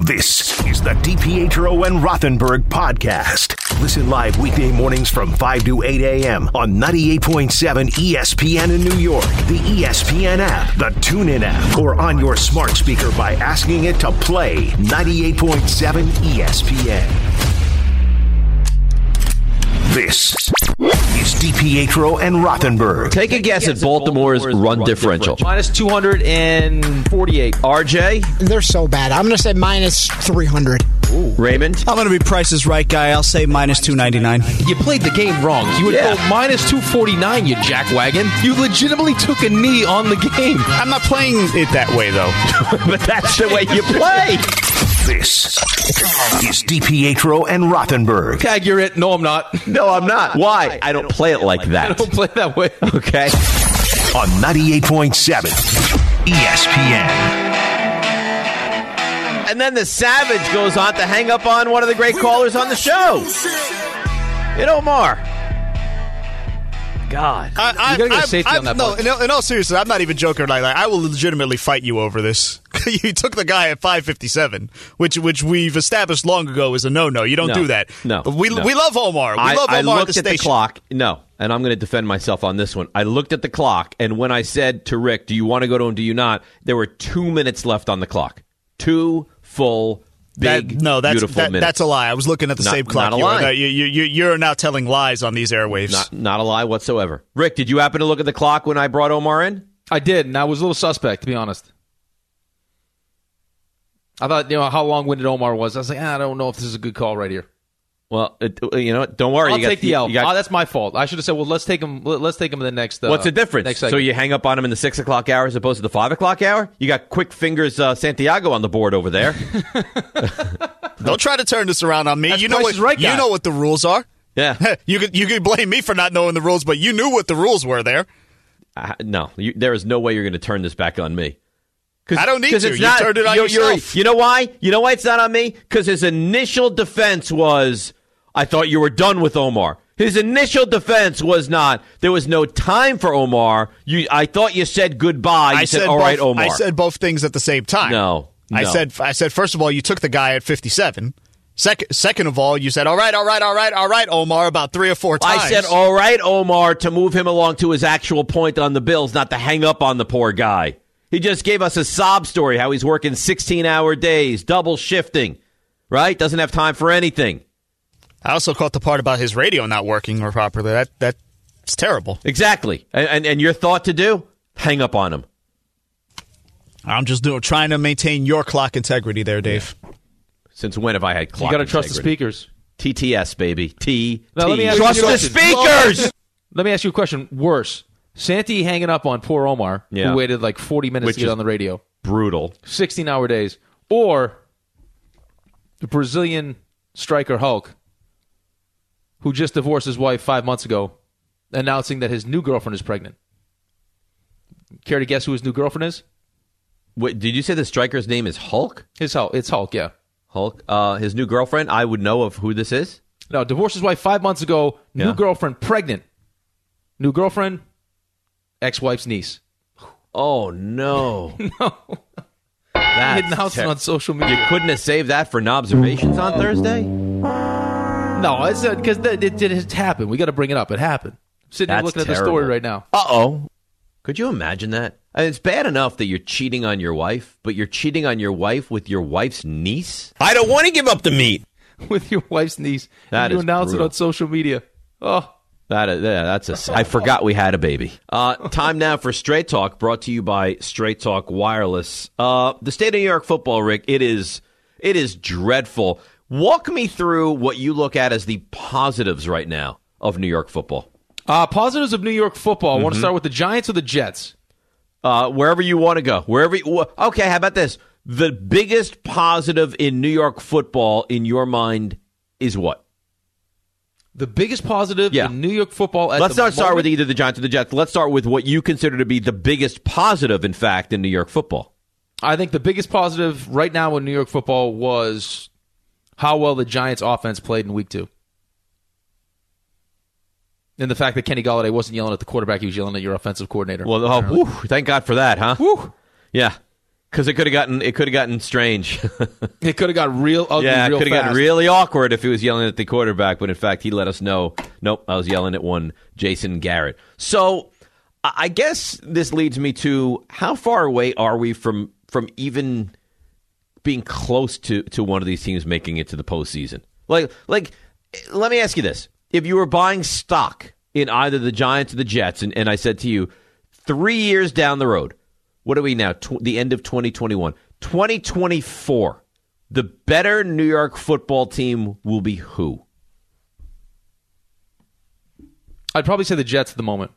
This is the DiPietro and Rothenberg podcast. Listen live weekday mornings from 5 to 8 a.m. on 98.7 ESPN in New York, the ESPN app, the TuneIn app, or on your smart speaker by asking it to play 98.7 ESPN. This is DiPietro and Rothenberg. Take a guess at Baltimore's run differential. Minus 248. RJ? They're so bad. I'm going to say minus 300. Ooh. Raymond? I'm going to be Price is Right guy. I'll say minus 299. You played the game wrong. You would go minus 249, you jackwagon. You legitimately took a knee on the game. I'm not playing it that way, though. But that's the way you play. This is DiPietro and Rothenberg. Tag, you're it. No, I'm not. No, I'm not. Why? I don't play it like that. I don't play that way. Okay. On 98.7 ESPN. And then the Savage goes on to hang up on one of the great callers on the show. Omar. God. You gotta get safety on that. No, in all seriousness, I'm not even joking. Like, I will legitimately fight you over this. You took the guy at 5:57, which we've established long ago is a no-no. You don't do that. No. But we love Omar. We love Omar I looked at the station. the clock. No, and I'm going to defend myself on this one. I looked at the clock, and when I said to Rick, do you want to go to him, do you not, there were 2 minutes left on the clock. 2 full beautiful minutes. That's a lie. I was looking at the same clock. Not a lie. You're now telling lies on these airwaves. Not a lie whatsoever. Rick, did you happen to look at the clock when I brought Omar in? I did, and I was a little suspect, to be honest. I thought, how long-winded Omar was. I was like, I don't know if this is a good call right here. Well, don't worry. I'll take the L. That's my fault. I should have said, well, let's take him in the next. What's the difference? Next So you hang up on him in the 6 o'clock hour as opposed to the 5 o'clock hour? You got quick fingers Santiago on the board over there. Don't try to turn this around on me. That's you know what? Right, you know what the rules are. Yeah. You could blame me for not knowing the rules, but you knew what the rules were there. No, there is no way you're going to turn this back on me. I don't need to. You turned it on yourself. You know why? You know why it's not on me? Because his initial defense was, I thought you were done with Omar. His initial defense was not, there was no time for Omar. I thought you said goodbye. You said, all right, Omar. I said both things at the same time. No. I said, first of all, you took the guy at 57. Second of all, you said, all right, Omar, about 3 or 4 times. I said, all right, Omar, to move him along to his actual point on the Bills, not to hang up on the poor guy. He just gave us a sob story, how he's working 16-hour days, double shifting, right? Doesn't have time for anything. I also caught the part about his radio not working properly. That's terrible. Exactly. And your thought to do? Hang up on him. I'm just trying to maintain your clock integrity there, Dave. Yeah. Since when have I had clock integrity? You got to trust the speakers. TTS, baby. Trust the speakers! Let me ask you a question. Worse. Santi hanging up on poor Omar, who waited like 40 minutes to get on the radio. Brutal. 16-hour days. Or the Brazilian striker Hulk, who just divorced his wife 5 months ago, announcing that his new girlfriend is pregnant. Care to guess who his new girlfriend is? Wait, did you say the striker's name is Hulk? It's Hulk, yeah. Hulk. His new girlfriend, I would know of who this is. No, divorced his wife 5 months ago, new girlfriend pregnant. New girlfriend, ex-wife's niece. Oh, no. No. He announced it on social media. You couldn't have saved that for Nobservations on Thursday? No, it's because it happened. We got to bring it up. It happened. I'm sitting here looking at the story right now. Uh-oh. Could you imagine that? I mean, it's bad enough that you're cheating on your wife, but you're cheating on your wife with your wife's niece? I don't want to give up the meat. With your wife's niece. That you is announce brutal. I social media. Oh. I forgot we had a baby. Time now for Straight Talk, brought to you by Straight Talk Wireless. The state of New York football, Rick, it is dreadful. Walk me through what you look at as the positives right now of New York football. Positives of New York football. I want to start with the Giants or the Jets? Wherever you want to go. Okay, how about this? The biggest positive in New York football, in your mind, is what? The biggest positive in New York football at Let's not start with either the Giants or the Jets. Let's start with what you consider to be the biggest positive, in fact, in New York football. I think the biggest positive right now in New York football was how well the Giants' offense played in Week 2. And the fact that Kenny Golladay wasn't yelling at the quarterback, he was yelling at your offensive coordinator. Well, thank God for that, huh? Whew. Yeah. Because it could have gotten strange. It could have got real ugly. Yeah, it real could have fast. gotten really awkward if he was yelling at the quarterback. But in fact, he let us know. Nope, I was yelling at one Jason Garrett. So I guess this leads me to how far away are we from even being close to one of these teams making it to the postseason? Like, let me ask you this: if you were buying stock in either the Giants or the Jets, and I said to you, 3 years down the road. What are we now? The end of 2021. 2024. The better New York football team will be who? I'd probably say the Jets at the moment.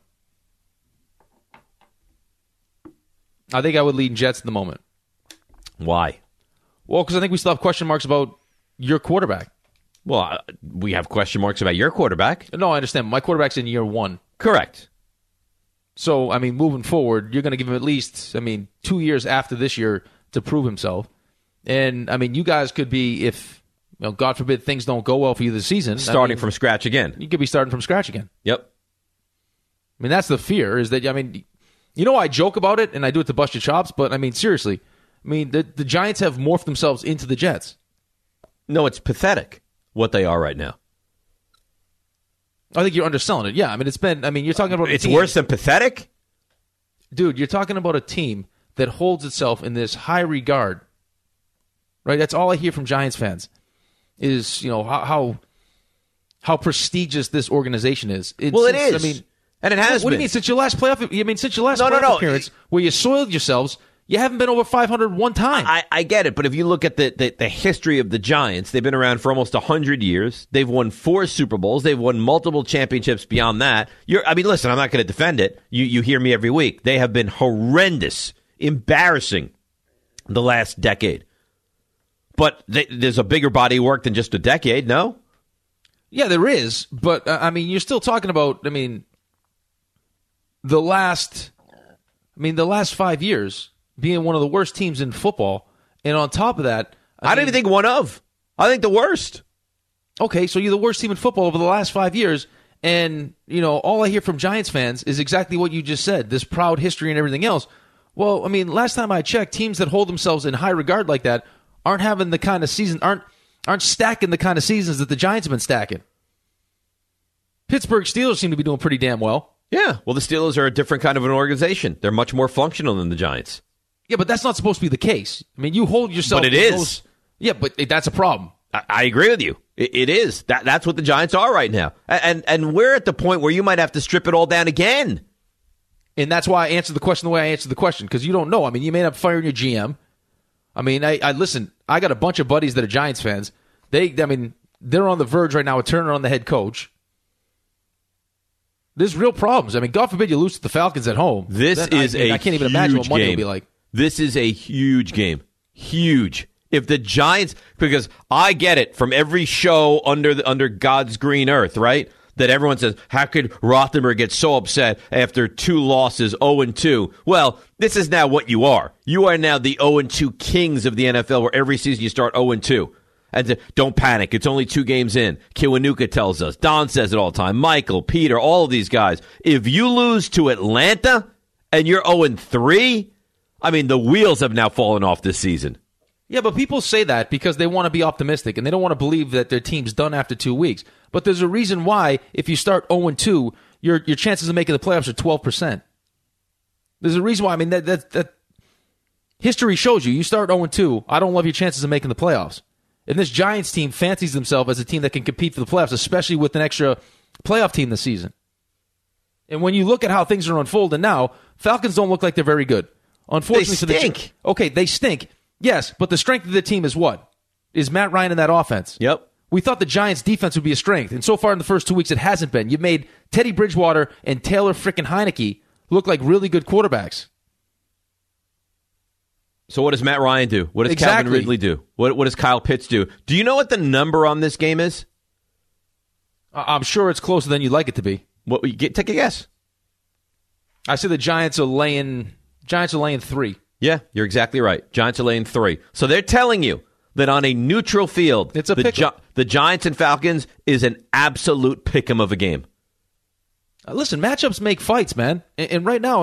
I think I would lean Jets at the moment. Why? Well, because I think we still have question marks about your quarterback. Well, we have question marks about your quarterback. No, I understand. My quarterback's in year one. Correct. So, I mean, moving forward, you're going to give him at least, 2 years after this year to prove himself. And, you guys could be, if, God forbid, things don't go well for you this season. Starting from scratch again. You could be starting from scratch again. Yep. That's the fear, is that, I joke about it, and I do it to bust your chops, but, seriously, the Giants have morphed themselves into the Jets. No, it's pathetic what they are right now. I think you're underselling it. Yeah, it's been, you're talking about It's worse than pathetic? Dude, you're talking about a team that holds itself in this high regard, right? That's all I hear from Giants fans is, how prestigious this organization is. It is. And it has been. What do you mean, since your last playoff, playoff appearance where you soiled yourselves, you haven't been over 500 one time. I get it, but if you look at the history of the Giants, they've been around for almost 100 years. They've won 4 Super Bowls. They've won multiple championships beyond that. Listen, I'm not going to defend it. You hear me every week. They have been horrendous, embarrassing the last decade. But there's a bigger body of work than just a decade, no? Yeah, there is. But, you're still talking about, the last 5 years being one of the worst teams in football. And on top of that, I don't even think one of. I think the worst. Okay, so you're the worst team in football over the last 5 years. And, all I hear from Giants fans is exactly what you just said, this proud history and everything else. Well, last time I checked, teams that hold themselves in high regard like that aren't having the kind of season, aren't stacking the kind of seasons that the Giants have been stacking. Pittsburgh Steelers seem to be doing pretty damn well. Yeah, well, the Steelers are a different kind of an organization. They're much more functional than the Giants. Yeah, but that's not supposed to be the case. You hold yourself... But it is. Yeah, but that's a problem. I agree with you. It is. That's what the Giants are right now. And we're at the point where you might have to strip it all down again. And that's why I answered the question the way I answered the question, because you don't know. You may end up firing your GM. I listen, I got a bunch of buddies that are Giants fans. They're on the verge right now of turning on the head coach. There's real problems. God forbid you lose to the Falcons at home. I can't even imagine what Monday will be like. This is a huge game. Huge. If the Giants, because I get it from every show under God's green earth, right? That everyone says, how could Rothenberg get so upset after 2 losses, 0-2? Well, this is now what you are. You are now the 0-2 kings of the NFL, where every season you start 0-2. And don't panic. It's only 2 games in. Kiwanuka tells us. Don says it all the time. Michael, Peter, all of these guys. If you lose to Atlanta and you're 0-3, the wheels have now fallen off this season. Yeah, but people say that because they want to be optimistic and they don't want to believe that their team's done after 2 weeks. But there's a reason why, if you start 0-2, your chances of making the playoffs are 12%. There's a reason why. That history shows you. You start 0-2, I don't love your chances of making the playoffs. And this Giants team fancies themselves as a team that can compete for the playoffs, especially with an extra playoff team this season. And when you look at how things are unfolding now, Falcons don't look like they're very good. Unfortunately, they stink. Okay, they stink. Yes, but the strength of the team is what? Is Matt Ryan in that offense. Yep. We thought the Giants' defense would be a strength, and so far in the first 2 weeks, it hasn't been. You've made Teddy Bridgewater and Taylor frickin' Heineke look like really good quarterbacks. So what does Matt Ryan do? What does Calvin Ridley do? What does Kyle Pitts do? Do you know what the number on this game is? I'm sure it's closer than you'd like it to be. Take a guess. I say the Giants are laying 3. Yeah, you're exactly right. Giants are laying 3. So they're telling you that on a neutral field, it's a the Giants and Falcons is an absolute pick'em of a game. Listen, matchups make fights, man. And right now,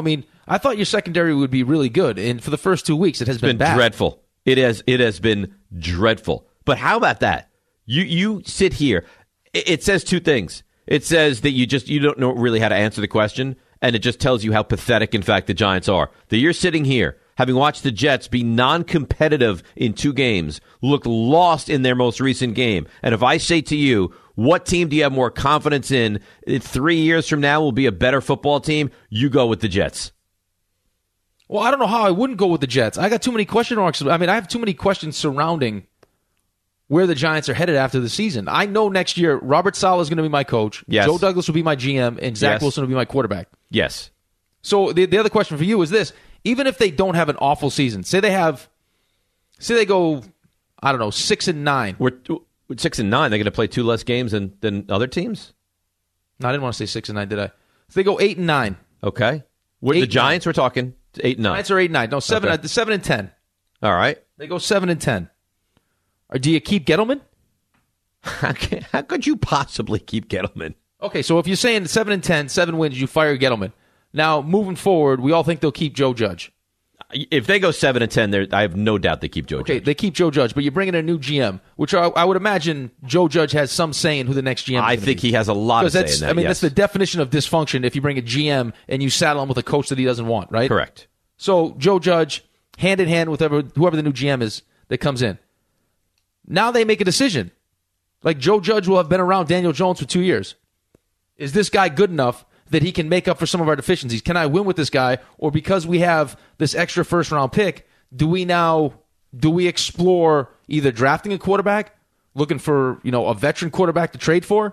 I thought your secondary would be really good, and for the first 2 weeks, it has been bad. Dreadful. It has been dreadful. But how about that? You sit here. It says two things. It says that you don't know really how to answer the question, and it just tells you how pathetic, in fact, the Giants are. That you're sitting here, having watched the Jets be non-competitive in 2 games, look lost in their most recent game. And if I say to you, what team do you have more confidence in 3 years from now will be a better football team, you go with the Jets. Well, I don't know how I wouldn't go with the Jets. I got too many question marks. I mean, I have too many questions surrounding where the Giants are headed after the season. I know next year Robert Saleh is going to be my coach. Yes. Joe Douglas will be my GM, and Zach Yes. Wilson will be my quarterback. Yes. So the other question for you is this. Even if they don't have an awful season, say they go, I don't know, 6-9. We're 6-9. They're going to play 2 less games than other teams? No, I didn't want to say 6-9, did I? So they go 8-9. Okay. With the Giants, we're talking 8-9. Giants are 8-9. No, 7-10. All right. They go 7-10. Or do you keep Gettleman? How could you possibly keep Gettleman? Okay, so if you're saying 7-10, 7 wins, you fire Gettleman. Now, moving forward, we all think they'll keep Joe Judge. If they go 7-10, I have no doubt they keep Joe Judge. Okay, they keep Joe Judge, but you're bringing in a new GM, which I would imagine Joe Judge has some say in who the next GM is. I think he has a lot of say in that. I mean, yes. that's the definition of dysfunction if you bring a GM and you saddle him with a coach that he doesn't want, right? Correct. So Joe Judge, hand in hand with whoever the new GM is that comes in. Now they make a decision. Like Joe Judge will have been around Daniel Jones for 2 years. Is this guy good enough that he can make up for some of our deficiencies? Can I win with this guy? Or because we have this extra first-round pick, do we explore either drafting a quarterback, looking for a veteran quarterback to trade for?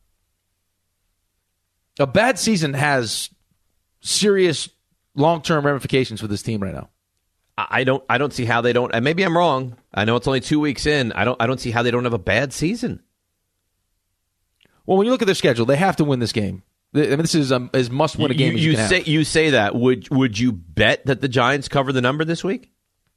A bad season has serious long-term ramifications for this team right now. I don't see how they don't. And maybe I'm wrong. I know it's only 2 weeks in. I don't see how they don't have a bad season. Well, when you look at their schedule, they have to win this game. I mean, this is as must-win a game as you can have. You say that. Would you bet that the Giants cover the number this week?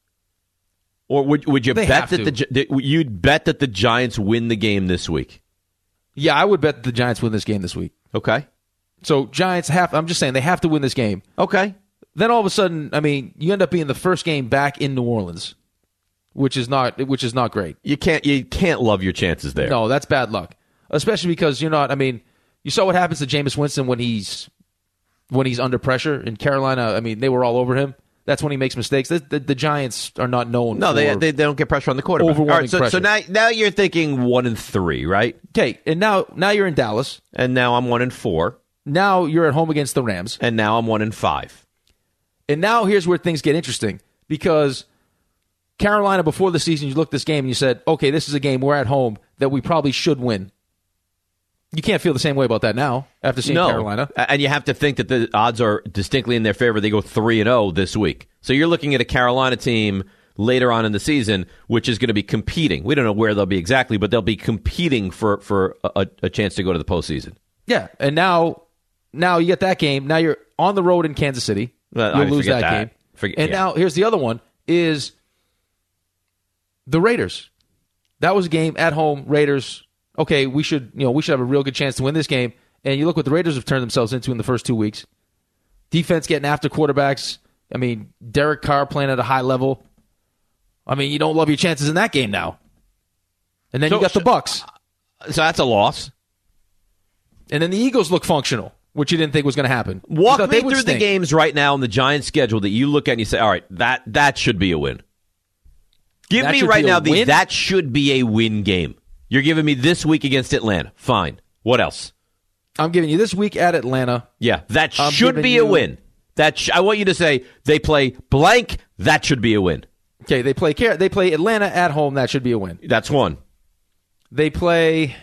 Or would you bet that you'd bet that the Giants win the game this week? Yeah, I would bet that the Giants win this game this week. Okay. So Giants I'm just saying they have to win this game. Okay. Then all of a sudden, I mean, you end up being the first game back in New Orleans, which is not great. You can't love your chances there. No, that's bad luck. Especially because you're not. I mean, you saw what happens to Jameis Winston when he's under pressure in Carolina. I mean, they were all over him. That's when he makes mistakes. The Giants are not known. No, for they don't get pressure on the quarterback. All right, so now you're thinking 1-3, right? Okay, and now you're in Dallas, and now I'm 1-4. Now you're at home against the Rams, and now I'm 1-5. And now here's where things get interesting because Carolina, before the season, you looked at this game and you said, okay, this is a game we're at home that we probably should win. You can't feel the same way about that now after seeing Carolina. And you have to think that the odds are distinctly in their favor. They go 3-0 this week. So you're looking at a Carolina team later on in the season, which is going to be competing. We don't know where they'll be exactly, but they'll be competing for a chance to go to the postseason. Yeah, and now you get that game. Now you're on the road in Kansas City. You'll lose that game. Now here's the other one is the Raiders. That was a game at home. Raiders. Okay, we should have a real good chance to win this game. And you look what the Raiders have turned themselves into in the first 2 weeks. Defense getting after quarterbacks. I mean, Derek Carr playing at a high level. I mean, you don't love your chances in that game now. And then you got the Bucs. So that's a loss. And then the Eagles look functional, which you didn't think was going to happen. Walk me through the games right now on the Giants' schedule that you look at and you say, all right, that should be a win. Give me right now that should be a win game. You're giving me this week against Atlanta. Fine. What else? I'm giving you this week at Atlanta. Yeah, that should be a win. I want you to say they play blank. That should be a win. Okay, they play Atlanta at home. That should be a win. That's one. They play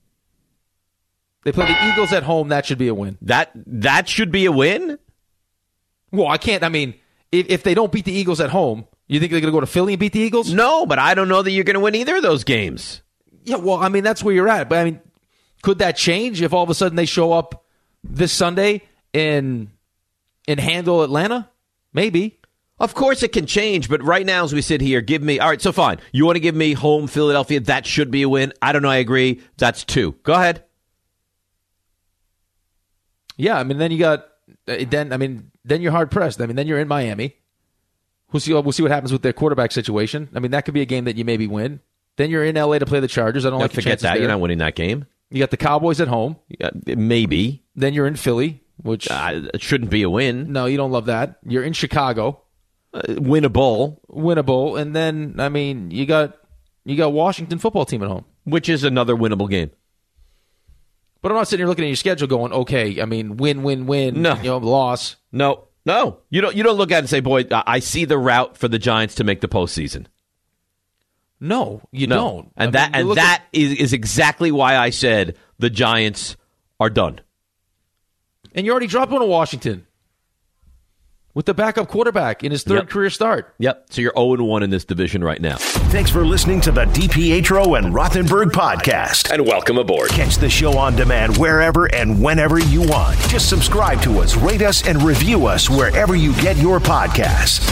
the Eagles at home. That should be a win. That should be a win? Well, I can't. I mean, if they don't beat the Eagles at home, you think they're going to go to Philly and beat the Eagles? No, but I don't know that you're going to win either of those games. Yeah, well, I mean, that's where you're at. But, I mean, could that change if all of a sudden they show up this Sunday and handle Atlanta? Maybe. Of course it can change, but right now as we sit here, give me... All right, so fine. You want to give me home Philadelphia? That should be a win. I don't know. I agree. That's 2. Go ahead. Yeah, I mean, then you got then you're hard pressed. I mean, then you're in Miami. We'll see what happens with their quarterback situation. I mean, that could be a game that you maybe win. Then you're in LA to play the Chargers. I don't like to forget that. You're not winning that game. You got the Cowboys at home. Maybe. Then you're in Philly, which it shouldn't be a win. No, you don't love that. You're in Chicago. Winnable. And then, I mean, you got Washington football team at home, which is another winnable game. But I'm not sitting here looking at your schedule going, okay, I mean, win. No. Loss. No. You don't look at it and say, boy, I see the route for the Giants to make the postseason. No, you don't. And that is exactly why I said the Giants are done. And you already dropped one to Washington with the backup quarterback in his third career start. Yep. So you're 0-1 in this division right now. Thanks for listening to the DiPietro and Rothenberg podcast. And welcome aboard. Catch the show on demand wherever and whenever you want. Just subscribe to us, rate us, and review us wherever you get your podcasts.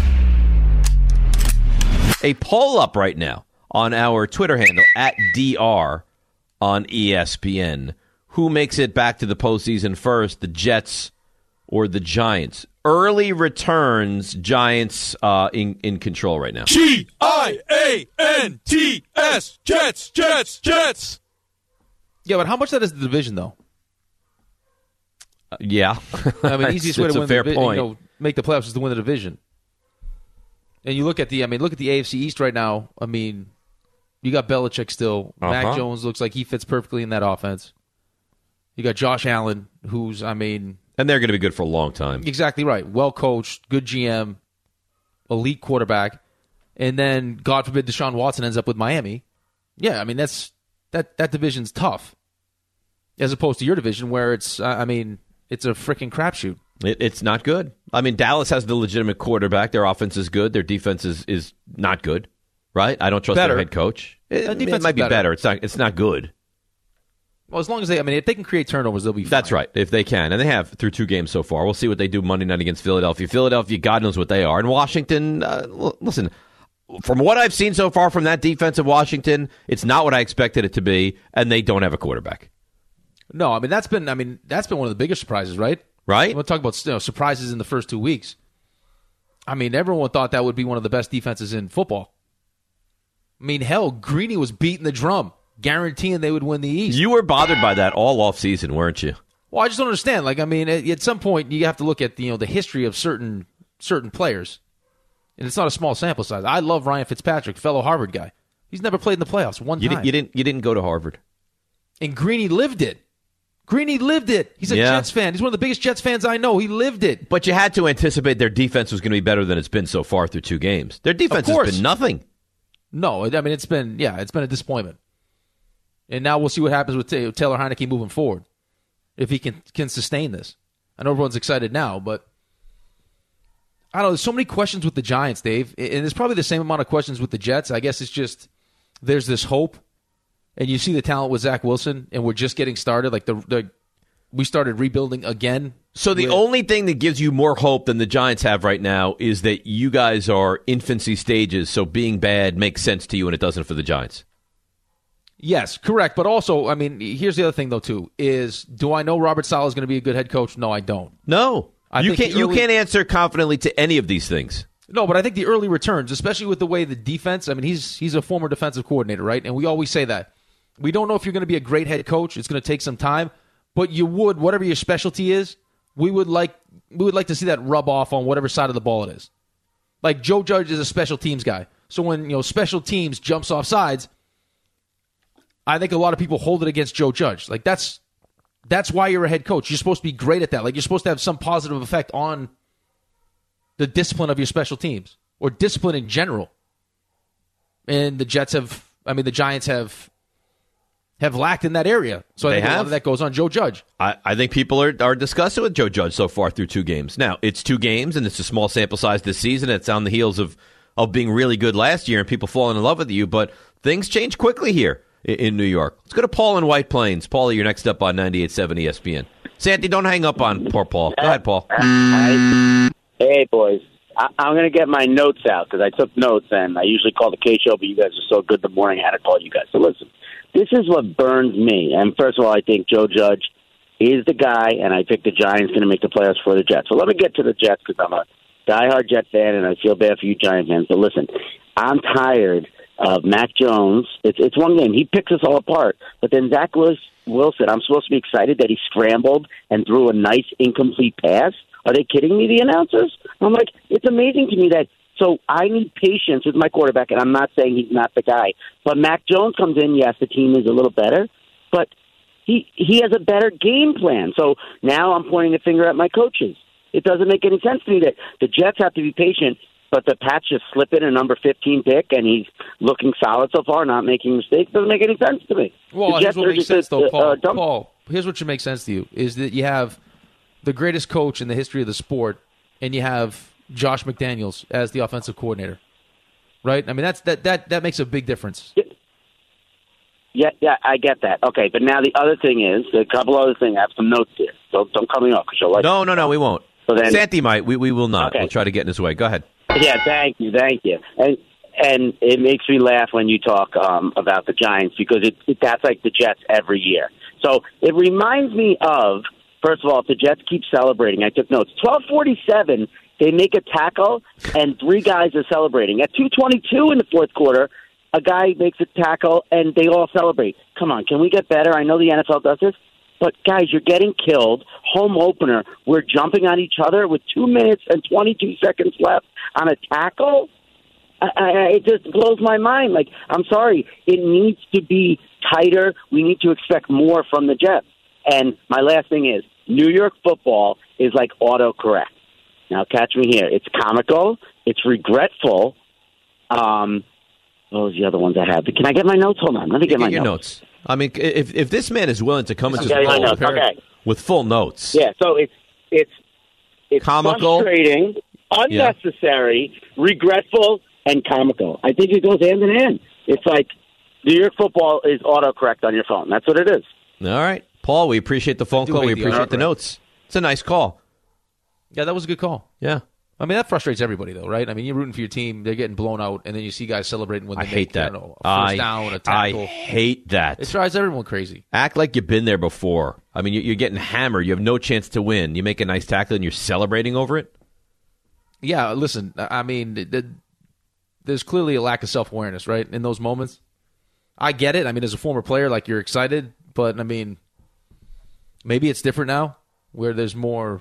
A poll up right now on our Twitter handle @DR on ESPN. Who makes it back to the postseason first, the Jets or the Giants? Early returns, Giants in control right now. Giants, Jets. Yeah, but how much of that is the division, though? Yeah. I mean, easiest way to win the division, make the playoffs is to win the division. And you look at the AFC East right now. I mean, you got Belichick still. Mac Jones looks like he fits perfectly in that offense. You got Josh Allen, and they're going to be good for a long time. Exactly right. Well coached, good GM, elite quarterback, and then God forbid Deshaun Watson ends up with Miami. Yeah, I mean that division's tough, as opposed to your division where it's a freaking crapshoot. It's not good. I mean, Dallas has the legitimate quarterback. Their offense is good. Their defense is not good. Right? I don't trust their head coach. It might be better. It's not good. Well, as long as if they can create turnovers, they'll be fine. That's right, if they can. And they have through 2 games so far. We'll see what they do Monday night against Philadelphia. Philadelphia, God knows what they are. And Washington, listen, from what I've seen so far from that defense of Washington, it's not what I expected it to be, and they don't have a quarterback. No, I mean, that's been one of the biggest surprises, right? Right? We'll talk about surprises in the first 2 weeks. I mean, everyone thought that would be one of the best defenses in football. I mean, hell, Greeny was beating the drum, guaranteeing they would win the East. You were bothered by that all offseason, weren't you? Well, I just don't understand. At some point, you have to look at the history of certain players, and it's not a small sample size. I love Ryan Fitzpatrick, fellow Harvard guy. He's never played in the playoffs one time. You didn't go to Harvard, and Greeny lived it. He's a Jets fan. He's one of the biggest Jets fans I know. He lived it. But you had to anticipate their defense was going to be better than it's been so far through 2 games. Their defense has been nothing. No, I mean it's been a disappointment. And now we'll see what happens with Taylor Heineke moving forward, if he can sustain this. I know everyone's excited now, but I don't know. There's so many questions with the Giants, Dave, and there's probably the same amount of questions with the Jets. I guess it's just there's this hope, and you see the talent with Zach Wilson, and we're just getting started. Like we started rebuilding again. So the only thing that gives you more hope than the Giants have right now is that you guys are infancy stages, so being bad makes sense to you and it doesn't for the Giants. Yes, correct. But also, I mean, here's the other thing, though, too, is do I know Robert Saleh is going to be a good head coach? No, I don't. No. You can't answer confidently to any of these things. No, but I think the early returns, especially with the way the defense, I mean, he's a former defensive coordinator, right? And we always say that. We don't know if you're going to be a great head coach. It's going to take some time. But you would, whatever your specialty is, we would like to see that rub off on whatever side of the ball it is. Like Joe Judge is a special teams guy. So when special teams jumps off sides, I think a lot of people hold it against Joe Judge. Like that's why you're a head coach. You're supposed to be great at that. Like you're supposed to have some positive effect on the discipline of your special teams or discipline in general. And the Giants have lacked in that area. So I think a lot of that goes on Joe Judge. I think people are disgusted with Joe Judge so far through 2 games. Now, it's 2 games, and it's a small sample size this season. It's on the heels of being really good last year and people falling in love with you. But things change quickly here in New York. Let's go to Paul in White Plains. Paul, you're next up on 98.7 ESPN. Santi, don't hang up on poor Paul. Go ahead, Paul. Hey, boys. I'm going to get my notes out because I took notes, and I usually call the K Show, but you guys are so good the morning I had to call you guys. So listen, this is what burns me. And first of all, I think Joe Judge is the guy, and I think the Giants going to make the playoffs for the Jets. So let me get to the Jets because I'm a diehard Jet fan, and I feel bad for you Giant fans. But listen, I'm tired of Mac Jones. It's one game. He picks us all apart. But then Zach Wilson, I'm supposed to be excited that he scrambled and threw a nice incomplete pass. Are they kidding me, the announcers? I'm like, it's amazing to me that. So I need patience with my quarterback, and I'm not saying he's not the guy. But Mac Jones comes in, yes, the team is a little better, but he has a better game plan. So now I'm pointing the finger at my coaches. It doesn't make any sense to me that the Jets have to be patient, but the Pats just slip in a number 15 pick, and he's looking solid so far, not making mistakes. Doesn't make any sense to me. Well, here's what makes sense, though, Paul. Paul, here's what should make sense to you, is that you have the greatest coach in the history of the sport, and you have Josh McDaniels as the offensive coordinator, right? I mean, that makes a big difference. Yeah, I get that. Okay, but now the other thing is, a couple other things. I have some notes here. Don't cut me off because you'll like. No, we won't. So then, Santi might. We will not. Okay. We'll try to get in his way. Go ahead. Yeah, thank you. And it makes me laugh when you talk about the Giants because that's like the Jets every year. So it reminds me of, first of all, if the Jets keep celebrating, I took notes. 12:47, they make a tackle, and 3 guys are celebrating. At 2:22 in the fourth quarter, a guy makes a tackle, and they all celebrate. Come on, can we get better? I know the NFL does this, but guys, you're getting killed. Home opener, we're jumping on each other with 2 minutes and 22 seconds left on a tackle? It just blows my mind. Like, I'm sorry, it needs to be tighter. We need to expect more from the Jets. And my last thing is, New York football is like autocorrect. Now, catch me here. It's comical. It's regretful. What was the other ones I have? Can I get my notes? Hold on. Let me get my notes. I mean, if this man is willing to come into the ball with full notes. Yeah, so it's comical, frustrating, unnecessary, regretful, and comical. I think it goes hand in hand. It's like New York football is autocorrect on your phone. That's what it is. All right. Paul, we appreciate the phone call. We appreciate the notes. It's a nice call. Yeah, that was a good call. Yeah. I mean, that frustrates everybody, though, right? I mean, you're rooting for your team. They're getting blown out, and then you see guys celebrating when they hate that. a first down, a tackle. I hate that. It drives everyone crazy. Act like you've been there before. I mean, you're getting hammered. You have no chance to win. You make a nice tackle, and you're celebrating over it? Yeah, listen, I mean, there's clearly a lack of self-awareness, right, in those moments. I get it. I mean, as a former player, like, you're excited, but, I mean, maybe it's different now, where there's more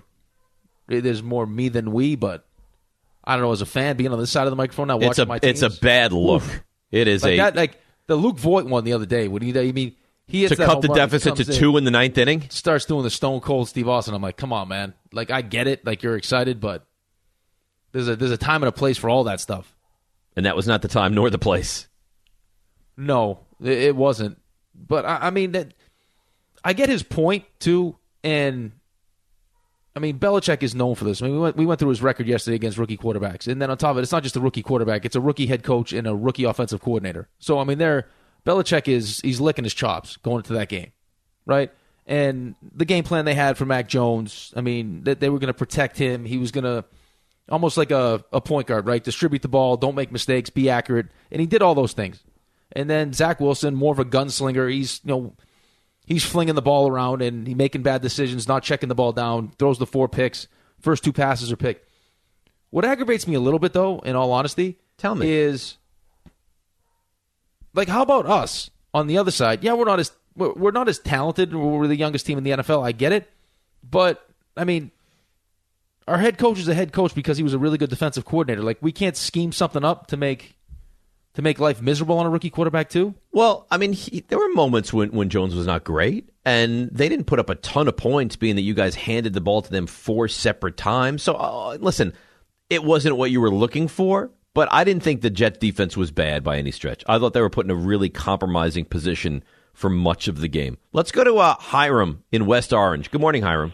me than we, but I don't know, as a fan, being on this side of the microphone now, watching my teams. It's a bad look. It is like the Luke Voigt one the other day. When he hits to that cut the deficit to 2 in the ninth inning? Starts doing the Stone Cold Steve Austin. I'm like, come on, man. Like, I get it. Like, you're excited, but there's a time and a place for all that stuff. And that was not the time nor the place. No, it wasn't. But, I mean, I get his point, too, and I mean, Belichick is known for this. I mean, we went through his record yesterday against rookie quarterbacks. And then on top of it, it's not just a rookie quarterback. It's a rookie head coach and a rookie offensive coordinator. So, I mean, Belichick he's licking his chops going into that game, right? And the game plan they had for Mac Jones, I mean, they were going to protect him. He was going to, almost like a point guard, right? Distribute the ball, don't make mistakes, be accurate. And he did all those things. And then Zach Wilson, more of a gunslinger. He's flinging the ball around and he's making bad decisions, not checking the ball down, throws the 4 picks. First 2 passes are picked. What aggravates me a little bit, though, in all honesty, is, like, how about us on the other side? Yeah, we're not as talented. We're the youngest team in the NFL. I get it. But, I mean, our head coach is a head coach because he was a really good defensive coordinator. Like, we can't scheme something up to make life miserable on a rookie quarterback, too? Well, I mean, there were moments when Jones was not great, and they didn't put up a ton of points, being that you guys handed the ball to them 4 separate times. So, listen, it wasn't what you were looking for, but I didn't think the Jets defense was bad by any stretch. I thought they were put in a really compromising position for much of the game. Let's go to Hiram in West Orange. Good morning, Hiram.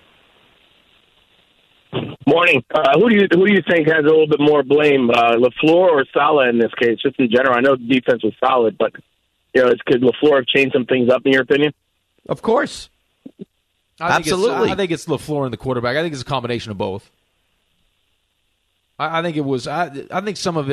Morning. Who do you think has a little bit more blame, LaFleur or Saleh in this case? Just in general, I know the defense was solid, but could LaFleur have changed some things up in your opinion? Of course, absolutely. I think it's LaFleur and the quarterback. I think it's a combination of both. I think it was. I think some of it,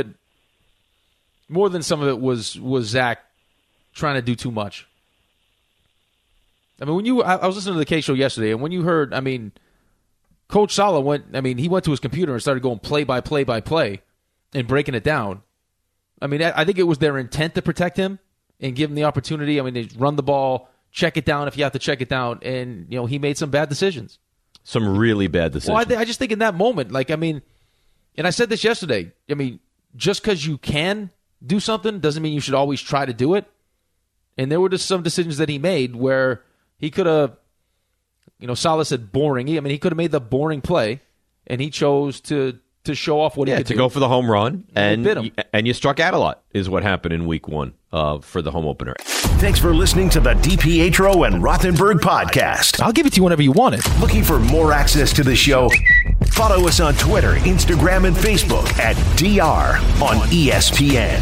more than some of it, was Zach trying to do too much. I mean, I was listening to the K show yesterday, and when you heard, I mean, Coach Saleh he went to his computer and started going play by play and breaking it down. I mean, I think it was their intent to protect him and give him the opportunity. I mean, they run the ball, check it down if you have to check it down, and he made some bad decisions. Some really bad decisions. Well, I just think in that moment, and I said this yesterday, I mean, just because you can do something doesn't mean you should always try to do it. And there were just some decisions that he made where he could have, Saleh said boring. He could have made the boring play, and he chose to show off what he could do. To go for the home run, and you struck out a lot is what happened in week 1 for the home opener. Thanks for listening to the DiPietro and Rothenberg podcast. I'll give it to you whenever you want it. Looking for more access to the show? Follow us on Twitter, Instagram, and Facebook at DR on ESPN.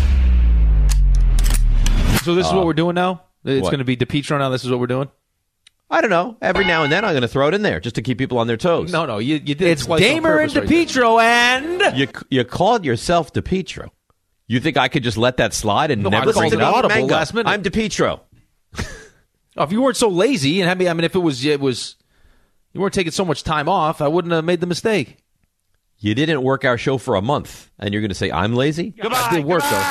So this is what we're doing now? It's going to be DiPietro now? This is what we're doing? I don't know. Every now and then I'm going to throw it in there just to keep people on their toes. No, you did. It's Damer and DiPietro, and you called yourself DiPietro. You think I could just let that slide and never bring it up? Last minute. I'm DiPietro. If you weren't so lazy and if it was you weren't taking so much time off, I wouldn't have made the mistake. You didn't work our show for a month, and you're going to say I'm lazy? I did work though.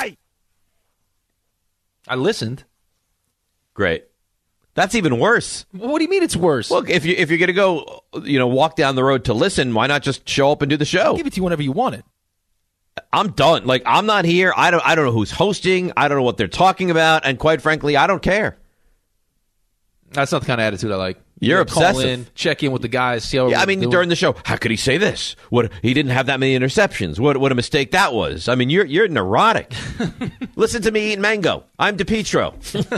I listened. Great. That's even worse. What do you mean it's worse? Look, if you're going to go, walk down the road to listen, why not just show up and do the show? I'll give it to you whenever you want it. I'm done. I'm not here. I don't know who's hosting. I don't know what they're talking about, and quite frankly, I don't care. That's not the kind of attitude I like. You're obsessive. Call in, check in with the guys, see how during the show, how could he say this? He didn't have that many interceptions. What a mistake that was. I mean, you're neurotic. Listen to me eat mango. I'm DiPietro.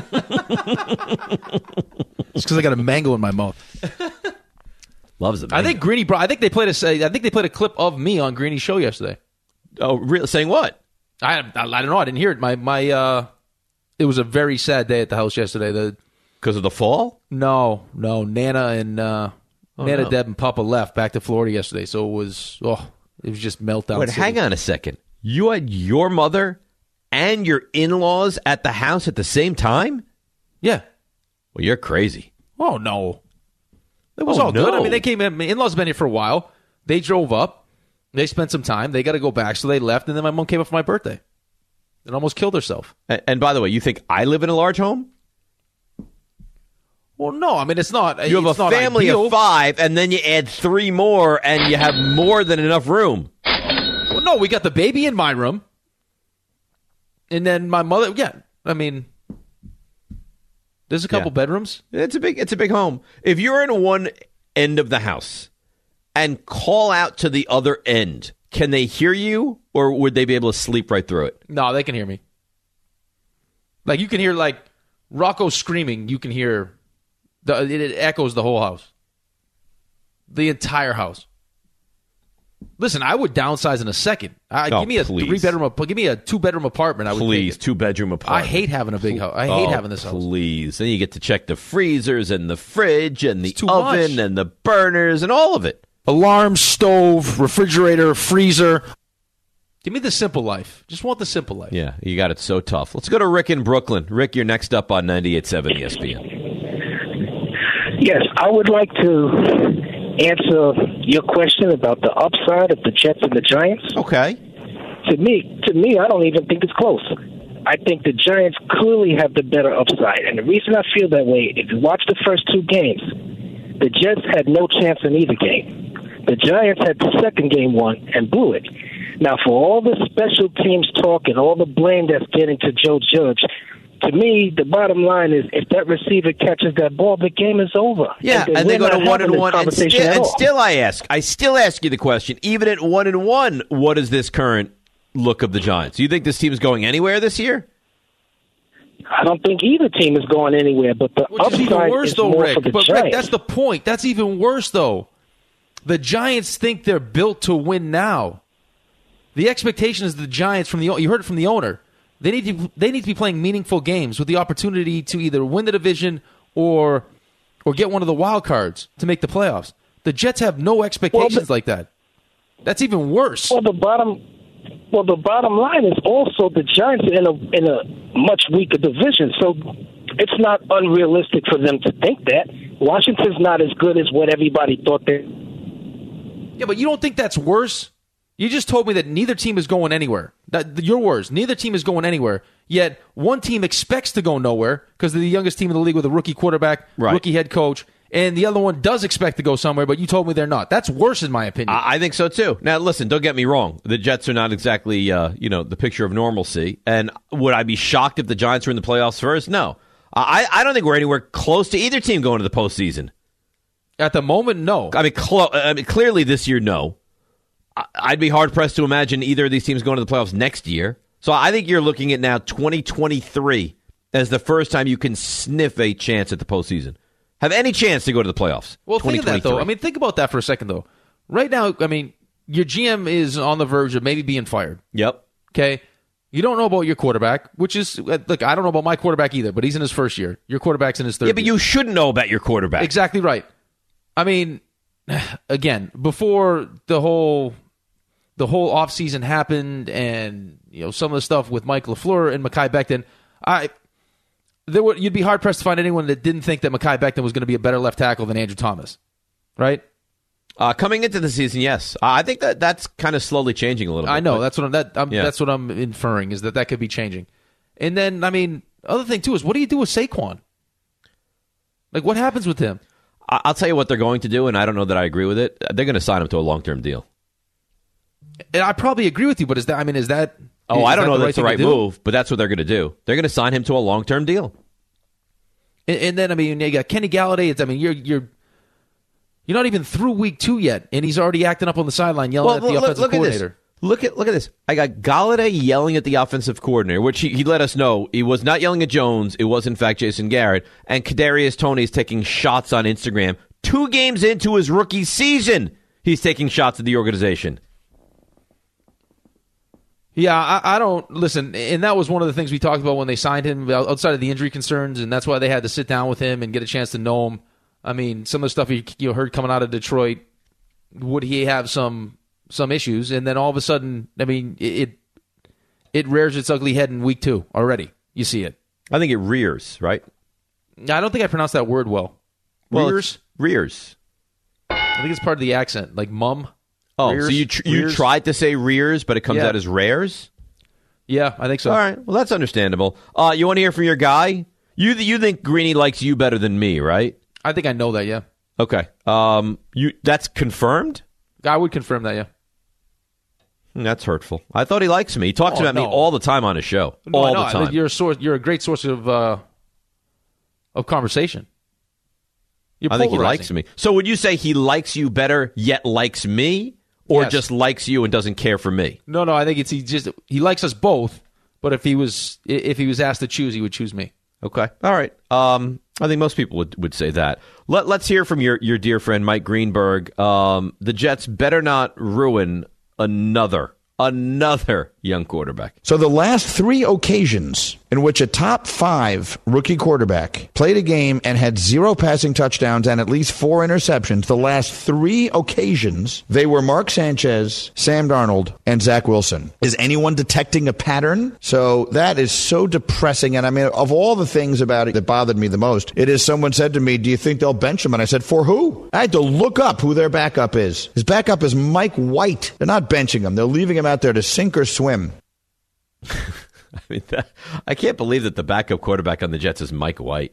It's because I got a mango in my mouth. Loves the mango. I think Greeny brought. I think they played a clip of me on Greeny's show yesterday. Oh, really? Saying what? I don't know. I didn't hear it. It was a very sad day at the house yesterday. Because of the fall? No. Nana and Deb and Papa left back to Florida yesterday, so it was just meltdown. Wait, hang on a second. You had your mother and your in-laws at the house at the same time? Yeah. Well, you're crazy. Oh no, it was all good. I mean, they came in. My in-laws have been here for a while. They drove up. They spent some time. They got to go back, so they left. And then my mom came up for my birthday and almost killed herself. And by the way, you think I live in a large home? Well, no, I mean, it's not. You have a family of 5, and then you add 3 more, and you have more than enough room. Well, no, we got the baby in my room. And then my mother, I mean, there's a couple bedrooms. It's a big home. If you're in one end of the house and call out to the other end, can they hear you, or would they be able to sleep right through it? No, they can hear me. You can hear, Rocco screaming, you can hear... It echoes the whole house. The entire house. Listen, I would downsize in a second. Give me a 3-bedroom, give me a 2-bedroom apartment. I would please, 2-bedroom apartment. I hate having a big house. I hate having this house. Please. Then you get to check the freezers and the fridge and the oven and the burners and all of it. Alarm, stove, refrigerator, freezer. Give me the simple life. Just want the simple life. Yeah, you got it so tough. Let's go to Rick in Brooklyn. Rick, you're next up on 98.7 ESPN. Yes, I would like to answer your question about the upside of the Jets and the Giants. Okay. To me, I don't even think it's close. I think the Giants clearly have the better upside. And the reason I feel that way, if you watch the first 2 games, the Jets had no chance in either game. The Giants had the second game won and blew it. Now, for all the special teams talk and all the blame that's getting to Joe Judge, to me, the bottom line is if that receiver catches that ball, the game is over. Yeah, and they go to 1-1. And still I still ask you the question, even at 1-1, what is this current look of the Giants? Do you think this team is going anywhere this year? I don't think either team is going anywhere, but the upside even worse, is though, more Rick. for the But Giants. Rick, that's the point. That's even worse, though. The Giants think they're built to win now. The expectation is the Giants you heard it from the owner. They need to be playing meaningful games with the opportunity to either win the division or get one of the wild cards to make the playoffs. The Jets have no expectations like that. That's even worse. Well, the bottom line is also the Giants are in a much weaker division. So It's not unrealistic for them to think that. Washington's not as good as what everybody thought they. Yeah, but you don't think that's worse? You just told me that neither team is going anywhere. Your words. Neither team is going anywhere. Yet one team expects to go nowhere because they're the youngest team in the league with a rookie quarterback, rookie head coach, and the other one does expect to go somewhere, but you told me they're not. That's worse in my opinion. I think so too. Now, listen, don't get me wrong. The Jets are not exactly, the picture of normalcy. And would I be shocked if the Giants were in the playoffs first? No. I don't think we're anywhere close to either team going to the postseason. At the moment, no. I mean, clearly this year, no. I'd be hard-pressed to imagine either of these teams going to the playoffs next year. So I think you're looking at now 2023 as the first time you can sniff a chance at the postseason. Have any chance to go to the playoffs. Well, think of that, though. I mean, think about that for a second, though. Right now, I mean, your GM is on the verge of maybe being fired. Yep. Okay? You don't know about your quarterback, which is, look, I don't know about my quarterback either, but he's in his first year. Your quarterback's in his third year. Yeah, but you shouldn't know about your quarterback. Exactly right. I mean, again, before the whole offseason happened and, some of the stuff with Mike LaFleur and Mekhi Becton, you'd be hard-pressed to find anyone that didn't think that Mekhi Becton was going to be a better left tackle than Andrew Thomas, right? Coming into the season, yes. I think that's kind of slowly changing a little bit. I know. That's what I'm inferring, is that could be changing. And then, I mean, other thing, too, is what do you do with Saquon? Like, what happens with him? I'll tell you what they're going to do, and I don't know that I agree with it. They're going to sign him to a long-term deal. And I probably agree with you, but is that... Oh, I don't know that's the right move, but that's what they're going to do. They're going to sign him to a long-term deal. And then, I mean, you got Kenny Galladay. You're not even through week 2 yet, and he's already acting up on the sideline yelling at the offensive coordinator. Look at this. I got Galladay yelling at the offensive coordinator, which he let us know he was not yelling at Jones. It was, in fact, Jason Garrett. And Kadarius Toney is taking shots on Instagram. 2 games into his rookie season, he's taking shots at the organization. Yeah, I don't listen, and that was one of the things we talked about when they signed him, outside of the injury concerns, and that's why they had to sit down with him and get a chance to know him. I mean, some of the stuff you heard coming out of Detroit, would he have some issues? And then all of a sudden, I mean, it rears its ugly head in week 2 already. You see it. I think it rears, right? I don't think I pronounced that word well. Rears? Rears. I think it's part of the accent, like mum. Oh, rears, so you tried to say rears, but it comes out as rares? Yeah, I think so. All right, well, that's understandable. You want to hear from your guy? You think Greeny likes you better than me, right? I think I know that, yeah. Okay. That's confirmed? I would confirm that, yeah. That's hurtful. I thought he likes me. He talks about me all the time on his show. All the time. You're a great source of conversation. I think he likes me. So would you say he likes you better yet likes me? Or just likes you and doesn't care for me? No, I think he likes us both, but if he was asked to choose, he would choose me. Okay. All right. I think most people would say that. Let's hear from your dear friend Mike Greenberg. The Jets better not ruin another young quarterback. So the last 3 occasions in which a top 5 rookie quarterback played a game and had 0 passing touchdowns and at least 4 interceptions, the last 3 occasions, they were Mark Sanchez, Sam Darnold, and Zach Wilson. Is anyone detecting a pattern? So that is so depressing. And I mean, of all the things about it that bothered me the most, it is someone said to me, do you think they'll bench him? And I said, for who? I had to look up who their backup is. His backup is Mike White. They're not benching him. They're leaving him out there to sink or swim. I mean, I can't believe that the backup quarterback on the Jets is Mike White.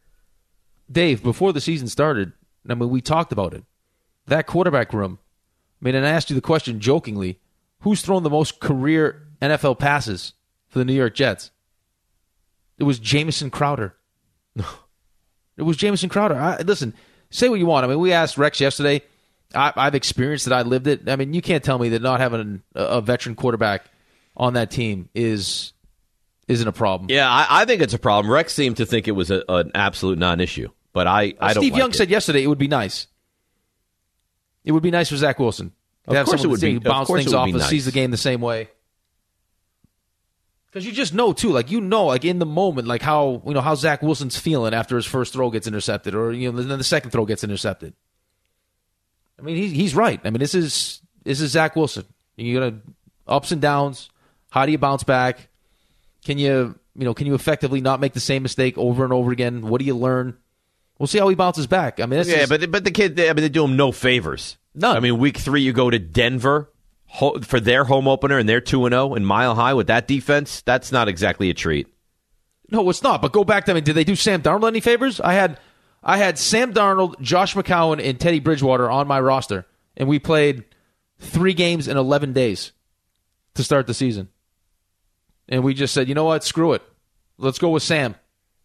Dave, before the season started, I mean, we talked about it. That quarterback room. I mean, and I asked you the question jokingly, who's thrown the most career NFL passes for the New York Jets? It was Jamison Crowder. It was Jamison Crowder. Listen, say what you want. I mean, we asked Rex yesterday. I've experienced it. I lived it. I mean, you can't tell me that not having a veteran quarterback on that team isn't a problem. Yeah, I think it's a problem. Rex seemed to think it was an absolute non-issue, but I don't. Steve like Young it. said yesterday it would be nice. It would be nice for Zach Wilson to have someone who bounce things off and sees the game the same way. Because you just know too, like in the moment, like how Zach Wilson's feeling after his first throw gets intercepted, or then the second throw gets intercepted. I mean, he's right. I mean, this is Zach Wilson. You're gonna ups and downs. How do you bounce back? Can you can you effectively not make the same mistake over and over again? What do you learn? We'll see how he bounces back. I mean, but the kid, they do him no favors. No. I mean, week 3, you go to Denver for their home opener, and they're 2-0 in Mile High with that defense. That's not exactly a treat. No, it's not. But go back to, did they do Sam Darnold any favors? I had Sam Darnold, Josh McCown, and Teddy Bridgewater on my roster, and we played 3 games in 11 days to start the season. And we just said, you know what? Screw it. Let's go with Sam.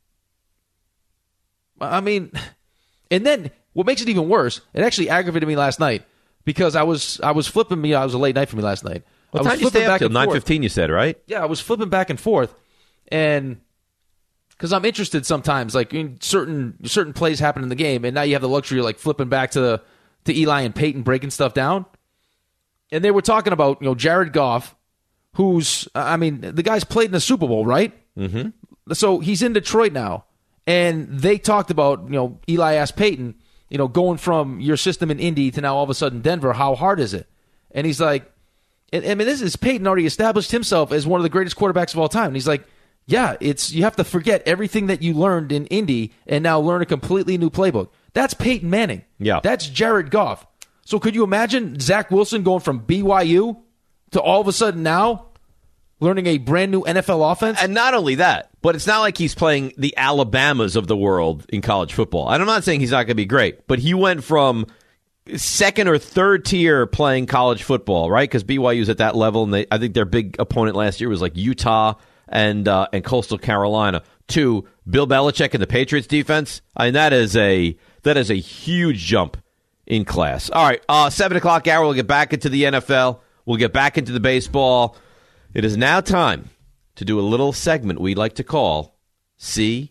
I mean, and then what makes it even worse, it actually aggravated me last night because I was flipping me. It was a late night for me last night. What time did you stay up till? 9:15, you said, right? Yeah, I was flipping back and forth, and because I'm interested sometimes, like in certain plays happen in the game, and now you have the luxury of like flipping back to Eli and Peyton breaking stuff down, and they were talking about Jared Goff, who's the guy's played in the Super Bowl, right? Mm-hmm. So he's in Detroit now. And they talked about, Eli asked Peyton, going from your system in Indy to now all of a sudden Denver, how hard is it? And he's like, this is Peyton already established himself as one of the greatest quarterbacks of all time. And he's like, yeah, you have to forget everything that you learned in Indy and now learn a completely new playbook. That's Peyton Manning. Yeah. That's Jared Goff. So could you imagine Zach Wilson going from BYU to all of a sudden now learning a brand new NFL offense? And not only that, but it's not like he's playing the Alabamas of the world in college football. And I'm not saying he's not going to be great, but he went from second or third tier playing college football, right? Because BYU's at that level, and I think their big opponent last year was like Utah and Coastal Carolina, to Bill Belichick and the Patriots defense. I mean, that is a huge jump in class. All right, 7 o'clock hour, we'll get back into the NFL. We'll get back into the baseball. It is now time to do a little segment we like to call CMT.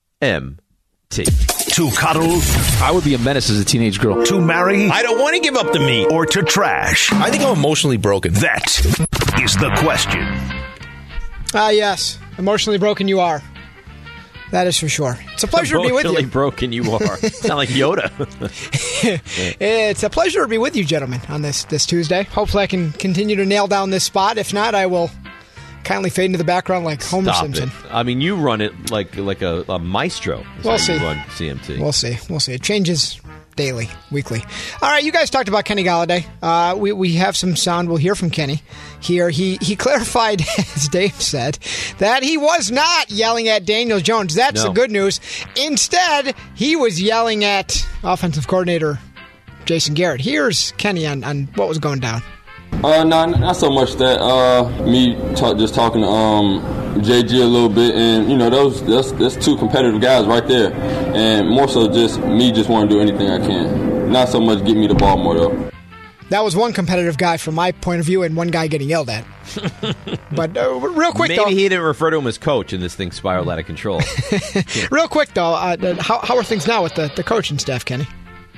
To cuddle. I would be a menace as a teenage girl. To marry. I don't want to give up the meat. Or to trash. I think I'm emotionally broken. That is the question. Yes. Emotionally broken you are. That is for sure. It's a pleasure to be with you. Emotionally broken you are. Sound like Yoda. It's a pleasure to be with you, gentlemen, on this Tuesday. Hopefully I can continue to nail down this spot. If not, I will kindly fade into the background like Homer Simpson. I mean, you run it like a maestro. We'll see. You run CMT. We'll see. It changes daily, weekly. All right, you guys talked about Kenny Golladay. We have some sound. We'll hear from Kenny here. He clarified, as Dave said, that he was not yelling at Daniel Jones. That's the good news. Instead, he was yelling at offensive coordinator Jason Garrett. Here's Kenny on what was going down. No, not so much that. Just talking to JG a little bit, and that's 2 competitive guys right there, and more so just me just want to do anything I can. Not so much get me the ball more though. That was one competitive guy from my point of view, and one guy getting yelled at. But real quick, maybe he didn't refer to him as coach, and this thing spiraled out of control. Real quick though, how are things now with the coaching staff, Kenny?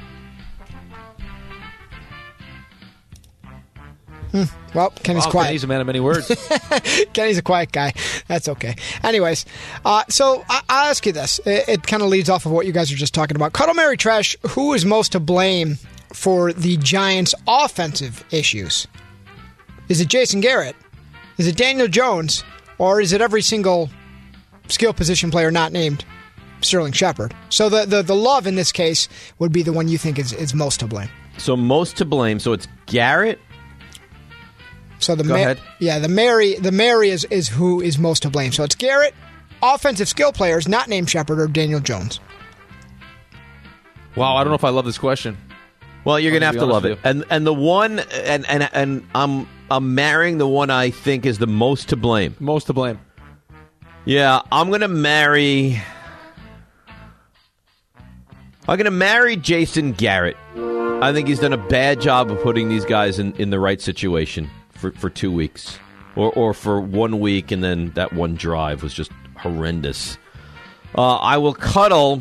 Well, Kenny's quiet. Kenny's a man of many words. Kenny's a quiet guy. That's okay. Anyways, so I'll ask you this. It kind of leads off of what you guys are just talking about. Cuddle, Mary, Trash, who is most to blame for the Giants' offensive issues? Is it Jason Garrett? Is it Daniel Jones? Or is it every single skill position player not named Sterling Shepard? So the love in this case would be the one you think is most to blame. So most to blame. So it's Garrett. So Go ahead. Yeah, the Mary is who is most to blame. So it's Garrett, offensive skill players not named Shepard or Daniel Jones. Wow, I don't know if I love this question. Well, you're gonna have to love it. And the one and I'm marrying the one I think is the most to blame. Most to blame. Yeah, I'm gonna marry Jason Garrett. I think he's done a bad job of putting these guys in the right situation for 2 weeks. Or for 1 week, and then that one drive was just horrendous. I will cuddle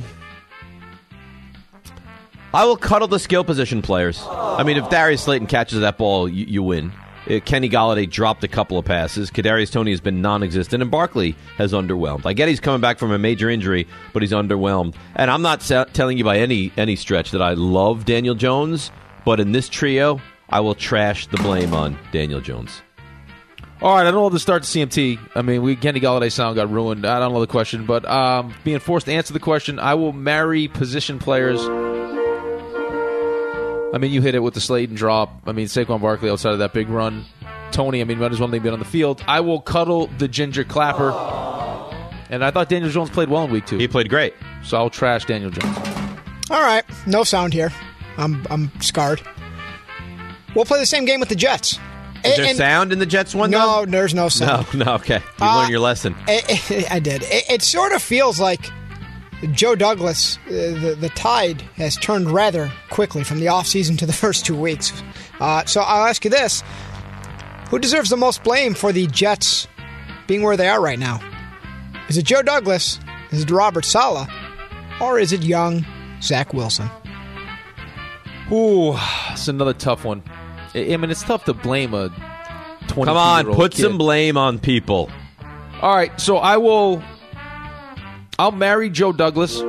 the skill position players. I mean, if Darius Slayton catches that ball, you win. Kenny Golladay dropped a couple of passes. Kadarius Toney has been non-existent, and Barkley has underwhelmed. I get he's coming back from a major injury, but he's underwhelmed. And I'm not telling you by any stretch that I love Daniel Jones, but in this trio, I will trash the blame on Daniel Jones. All right, I don't know the start to CMT. I mean, Kenny Galladay's sound got ruined. I don't know the question, but being forced to answer the question, I will marry position players. I mean, you hit it with the Slayton drop. I mean, Saquon Barkley outside of that big run. Tony, I mean, might as well be on the field. I will cuddle the Ginger Clapper. And I thought Daniel Jones played well in week 2. He played great. So I'll trash Daniel Jones. All right, no sound here. I'm scarred. We'll play the same game with the Jets. Is there sound in the Jets one? No, there's no sound. No, okay. You learned your lesson. I did. It sort of feels like Joe Douglas, the tide has turned rather quickly from the offseason to the first 2 weeks. So I'll ask you this. Who deserves the most blame for the Jets being where they are right now? Is it Joe Douglas? Is it Robert Saleh? Or is it young Zach Wilson? Ooh, it's another tough one. I mean, it's tough to blame a 22-year-old Come on, put kid. some blame on people. All right, so I'll marry Joe Douglas.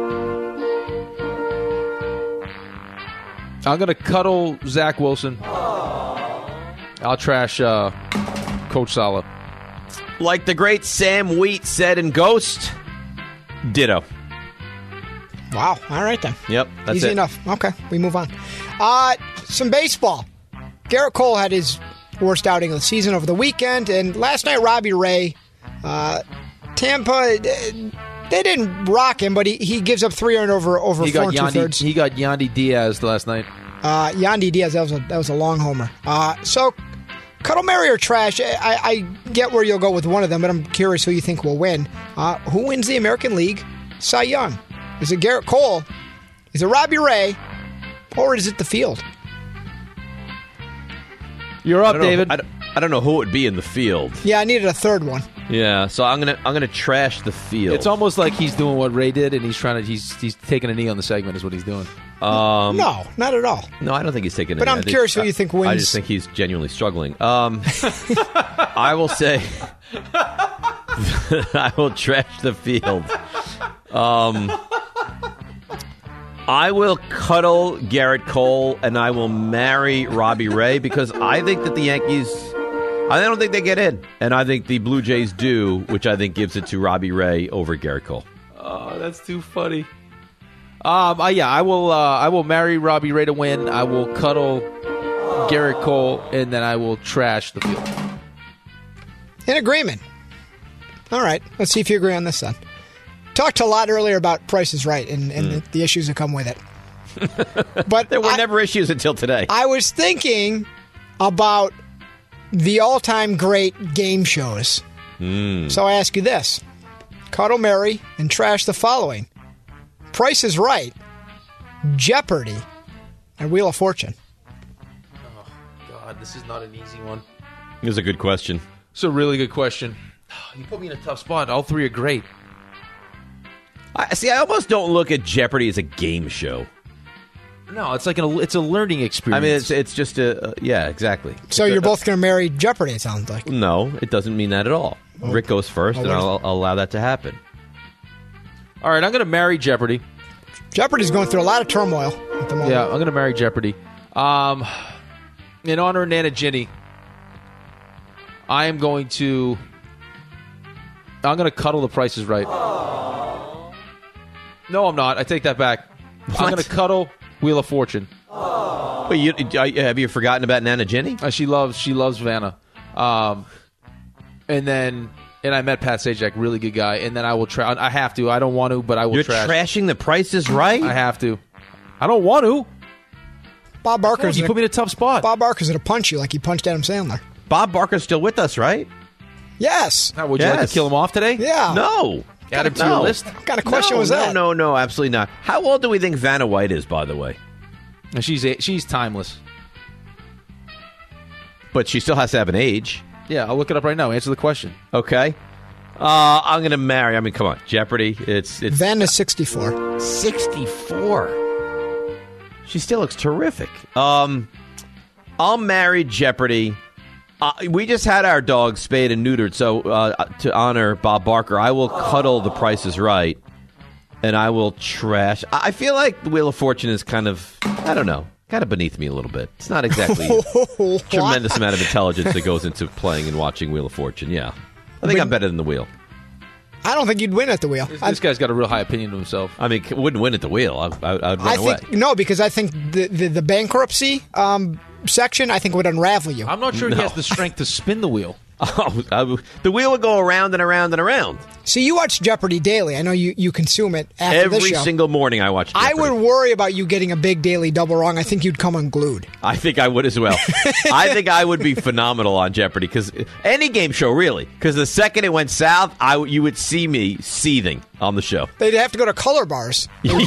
I'm going to cuddle Zach Wilson. I'll trash Coach Saleh. Like the great Sam Wheat said in Ghost, ditto. Wow. All right, then. Yep, that's Easy it. enough. Okay, we move on. Some baseball. Garrett Cole had his worst outing of the season over the weekend, and last night Robbie Ray, Tampa, they didn't rock him, but he gives up 3 earned over 4 2/3. He got Yandy Diaz last night. Yandy Diaz, that was a long homer. So, cuddle, marry, or trash? I get where you'll go with one of them, but I'm curious who you think will win. Who wins the American League Cy Young? Is it Garrett Cole? Is it Robbie Ray? Or is it the field? You're up, David. I don't know who it would be in the field. Yeah, I needed a third one. Yeah, so I'm gonna trash the field. It's almost like he's doing what Ray did, and he's taking a knee on the segment. Is what he's doing. No, not at all. No, I don't think he's taking it. But I'm curious who you think wins. I just think he's genuinely struggling. I will say I will trash the field. I will cuddle Garrett Cole, and I will marry Robbie Ray because I think that the Yankees, I don't think they get in, and I think the Blue Jays do, which I think gives it to Robbie Ray over Garrett Cole. Oh, that's too funny. I will marry Robbie Ray to win. I will cuddle Garrett Cole, and then I will trash the field. In agreement. All right, let's see if you agree on this then. Talked a lot earlier about Price is Right and the issues that come with it. But there were never issues until today. I was thinking about the all-time great game shows. So I ask you this. Cuddle, marry, and trash the following. Price is Right, Jeopardy, and Wheel of Fortune. Oh, God, this is not an easy one. It was a good question. It's a really good question. You put me in a tough spot. All three are great. I almost don't look at Jeopardy as a game show. No, it's like it's a learning experience. I mean, it's just yeah, exactly. So you're both going to marry Jeopardy, it sounds like. No, it doesn't mean that at all. Oh. Rick goes first, and I'll allow that to happen. All right, I'm going to marry Jeopardy. Jeopardy's going through a lot of turmoil at the moment. Yeah, I'm going to marry Jeopardy. In honor of Nana Ginny, I'm going to cuddle The Price is Right. No, I'm not. I take that back. What? I'm going to cuddle Wheel of Fortune. Wait, have you forgotten about Nana Ginny? She loves Vanna. And I met Pat Sajak, really good guy. And then I will try. I have to. I don't want to, but I will. You're trashing The Price is Right? I have to. I don't want to. Bob Barker's you put me in a tough spot. Bob Barker's going to punch you like he punched Adam Sandler. Bob Barker's still with us, right? Yes. Now, would you like to kill him off today? Yeah. No. Add him to your list? What kind of question was that? No, absolutely not. How old do we think Vanna White is, by the way? She's timeless. But she still has to have an age. Yeah, I'll look it up right now. Answer the question. Okay. I'm going to marry. I mean, come on. Jeopardy. It's Vanna's 64. 64. She still looks terrific. I'll marry Jeopardy. We just had our dog spayed and neutered, so to honor Bob Barker, I will cuddle The Price is Right, and I will trash. I feel like the Wheel of Fortune is kind of, I don't know. kind of beneath me a little bit. It's not exactly a tremendous amount of intelligence that goes into playing and watching Wheel of Fortune. Yeah. I think I'm better than the wheel. I don't think you'd win at the wheel. This guy's got a real high opinion of himself. I mean, wouldn't win at the wheel. I'd run away. No, because I think the bankruptcy section, I think, would unravel you. I'm not sure he has the strength to spin the wheel. The wheel would go around and around and around. See, you watch Jeopardy daily. I know you consume it after this show. Every single morning I watch Jeopardy. I would worry about you getting a big daily double wrong. I think you'd come unglued. I think I would as well. I think I would be phenomenal on Jeopardy, because any game show, really. Because the second it went south, you would see me seething on the show. They'd have to go to color bars.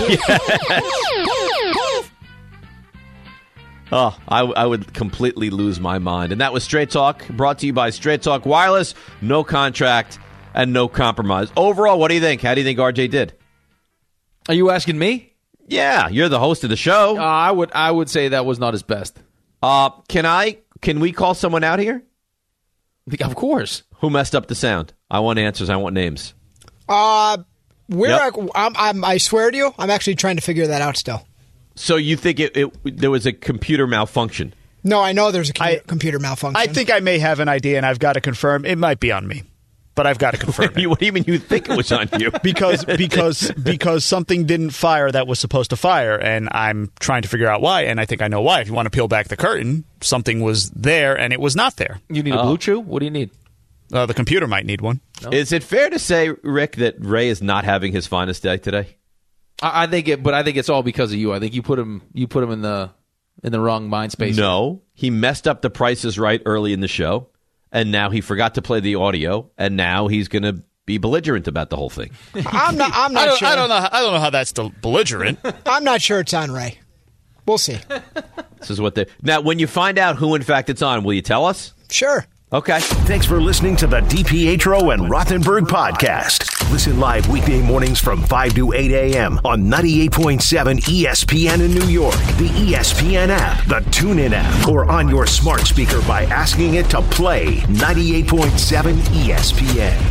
Oh, I would completely lose my mind. And that was Straight Talk, brought to you by Straight Talk Wireless. No contract and no compromise. Overall, what do you think? How do you think RJ did? Are you asking me? Yeah, you're the host of the show. I would say that was not his best. Can we call someone out here? Of course. Who messed up the sound? I want answers. I want names. I swear to you, I'm actually trying to figure that out still. So you think there was a computer malfunction? No, I know there's a computer malfunction. I think I may have an idea, and I've got to confirm. It might be on me, but I've got to confirm it. What do you mean you think it was on you? because something didn't fire that was supposed to fire, and I'm trying to figure out why, and I think I know why. If you want to peel back the curtain, something was there, and it was not there. You need a Blue Chew? What do you need? The computer might need one. No. Is it fair to say, Rick, that Ray is not having his finest day today? I think it's all because of you. I think you put him in the wrong mind space. No, he messed up the prices right early in the show, and now he forgot to play the audio, and now he's going to be belligerent about the whole thing. I'm not sure. I don't know how that's belligerent. I'm not sure it's on Ray. We'll see. This is what they now. When you find out who in fact it's on, will you tell us? Sure. Okay. Thanks for listening to the DiPietro and Rothenberg podcast. Listen live weekday mornings from 5 to 8 a.m. on 98.7 ESPN in New York, the ESPN app, the TuneIn app, or on your smart speaker by asking it to play 98.7 ESPN.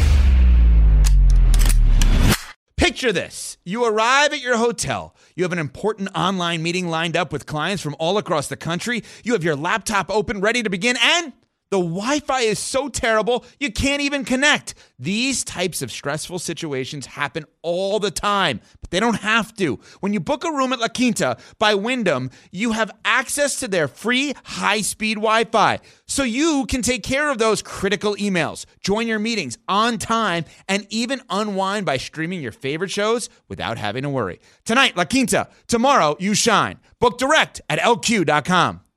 Picture this. You arrive at your hotel. You have an important online meeting lined up with clients from all across the country. You have your laptop open, ready to begin, and the Wi-Fi is so terrible, you can't even connect. These types of stressful situations happen all the time, but they don't have to. When you book a room at La Quinta by Wyndham, you have access to their free high-speed Wi-Fi, so you can take care of those critical emails, join your meetings on time, and even unwind by streaming your favorite shows without having to worry. Tonight, La Quinta. Tomorrow, you shine. Book direct at LQ.com.